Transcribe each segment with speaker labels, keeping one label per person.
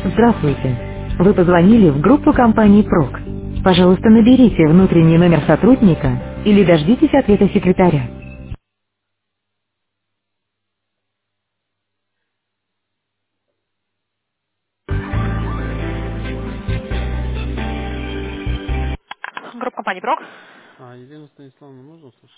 Speaker 1: Здравствуйте. Вы позвонили в группу компании ПРОК. Пожалуйста, наберите внутренний номер сотрудника или дождитесь ответа секретаря. Группа компании ПРОК.
Speaker 2: Елена Станиславовна, можно услышать?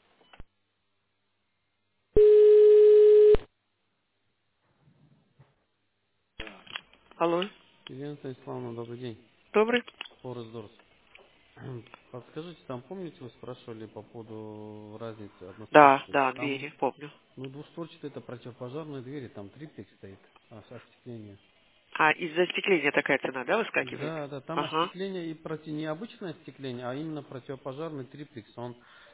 Speaker 3: Алло,
Speaker 2: Елена Станиславовна, добрый день.
Speaker 3: добрый?
Speaker 2: Форес Дорс. Подскажите, там, помните, вы спрашивали по поводу разницы
Speaker 3: Да,
Speaker 2: одностворчатой?
Speaker 3: да,
Speaker 2: Там,
Speaker 3: двери, помню.
Speaker 2: ну, двустворчатые это противопожарные двери, там триплекс стоит, остекление.
Speaker 3: А, из-за остекления такая цена, да, выскакивает?
Speaker 2: Да, да, там
Speaker 3: Ага.
Speaker 2: остекление и не обычное остекление, а именно противопожарный триплекс. Он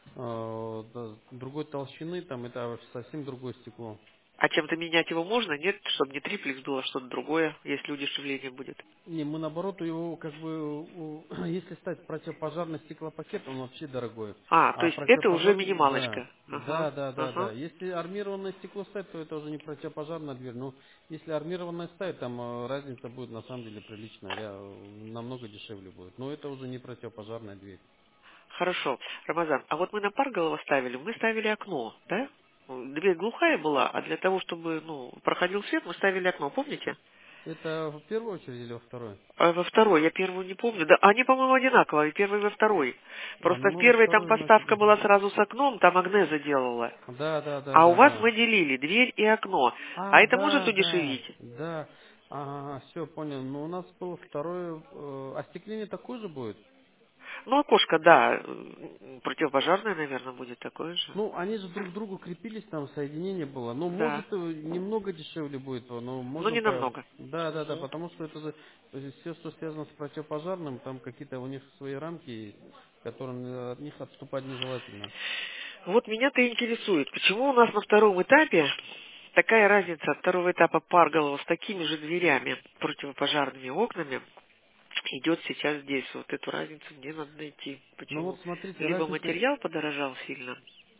Speaker 2: другой толщины, там это совсем другое стекло.
Speaker 3: А чем-то менять его можно, нет? Чтобы не триплекс было, что-то другое, если удешевление будет.
Speaker 2: Не, мы наоборот его как бы, если ставить противопожарный стеклопакет, он вообще дорогой.
Speaker 3: А, то
Speaker 2: А
Speaker 3: есть это уже
Speaker 2: противопожарный, да,
Speaker 3: минималочка.
Speaker 2: да,
Speaker 3: Ага,
Speaker 2: да, да, да.
Speaker 3: ага.
Speaker 2: Если армированное стекло ставить, то это уже не противопожарная дверь. Но если армированное ставить, там разница будет на самом деле приличная, намного дешевле будет. Но это уже не противопожарная дверь.
Speaker 3: Хорошо. Рамазан, а вот мы на Парголова ставили, мы ставили окно, да? Дверь глухая была, а для того, чтобы, проходил свет, мы ставили окно, помните?
Speaker 2: Это в первую очередь или во второй?
Speaker 3: А во второй, я первую не помню. Да, они, по-моему, одинаковые, и первый и во второй. Просто в
Speaker 2: Ну во
Speaker 3: первой там
Speaker 2: второй, значит,
Speaker 3: поставка была сразу с окном, там Агнеза делала.
Speaker 2: да, да, да,
Speaker 3: А у
Speaker 2: да,
Speaker 3: вас
Speaker 2: да.
Speaker 3: мы делили дверь и окно. А это может
Speaker 2: Да, да,
Speaker 3: удешевить?
Speaker 2: да. Ага, все, понял. Но у нас было второе, остекление такое же будет?
Speaker 3: Ну, окошко, да, противопожарное, наверное, будет такое же.
Speaker 2: Ну, они же друг к другу крепились, там соединение было. Ну,
Speaker 3: Да.
Speaker 2: может, немного дешевле будет, но
Speaker 3: Но
Speaker 2: можно
Speaker 3: не
Speaker 2: по...
Speaker 3: намного.
Speaker 2: Да, да, да,
Speaker 3: Мгм.
Speaker 2: потому что это же все, что связано с противопожарным, там какие-то у них свои рамки есть, которые от них отступать нежелательно.
Speaker 3: Вот меня-то интересует, почему у нас на втором этапе такая разница от второго этапа Парголова с такими же дверями, противопожарными окнами, идет сейчас здесь. Вот эту разницу мне надо найти.
Speaker 2: Ну
Speaker 3: Почему?
Speaker 2: вот смотрите,
Speaker 3: Либо
Speaker 2: разница.
Speaker 3: материал подорожал сильно.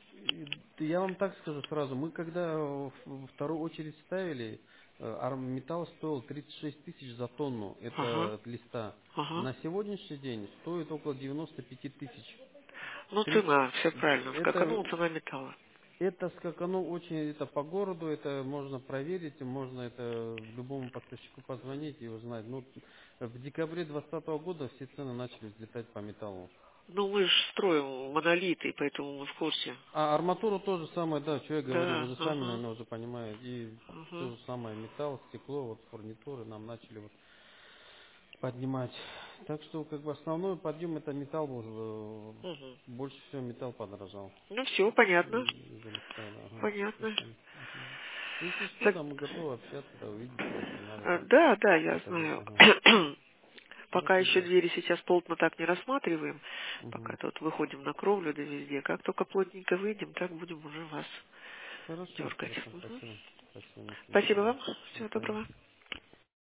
Speaker 2: Я вам так скажу сразу. Мы когда во вторую очередь ставили, металл стоил 36 тысяч за тонну.
Speaker 3: Ага,
Speaker 2: Это от листа.
Speaker 3: ага.
Speaker 2: На сегодняшний день стоит около 95 тысяч.
Speaker 3: Ну,
Speaker 2: 30
Speaker 3: цена, все правильно.
Speaker 2: это,
Speaker 3: Скаканула цена металла.
Speaker 2: это скакану очень, это по городу, это можно проверить, можно это любому поставщику позвонить и узнать. Ну, в декабре 2020 года все цены начали взлетать по металлу.
Speaker 3: Ну, мы же строим монолиты, поэтому мы в курсе.
Speaker 2: А арматуру то же самое, да, что я говорю, вы
Speaker 3: Да,
Speaker 2: же сами,
Speaker 3: ага,
Speaker 2: наверное, уже понимаете. И то
Speaker 3: ага.
Speaker 2: же самое, металл, стекло, вот фурнитуры нам начали вот поднимать. Так что, как бы, основной подъем это металл был,
Speaker 3: Угу.
Speaker 2: больше всего металл подорожал.
Speaker 3: Ну, все, понятно.
Speaker 2: Из-за листа, да, ага,
Speaker 3: Понятно.
Speaker 2: спасибо. Мгм. Если что,
Speaker 3: Так,
Speaker 2: да, мы готовы общаться, да, увидите, если надо там
Speaker 3: да, да, я
Speaker 2: показать,
Speaker 3: знаю.
Speaker 2: ага.
Speaker 3: Пока
Speaker 2: Хорошо,
Speaker 3: еще
Speaker 2: да.
Speaker 3: двери сейчас плотно так не рассматриваем. Пока
Speaker 2: Мгм.
Speaker 3: тут выходим на кровлю да везде. Как только плотненько выйдем, так будем уже вас
Speaker 2: Хорошо,
Speaker 3: дергать.
Speaker 2: хорошо,
Speaker 3: Мгм.
Speaker 2: спасибо. Спасибо, на
Speaker 3: Спасибо
Speaker 2: свидания.
Speaker 3: вам.
Speaker 2: До
Speaker 3: Всего
Speaker 2: свидания.
Speaker 3: доброго.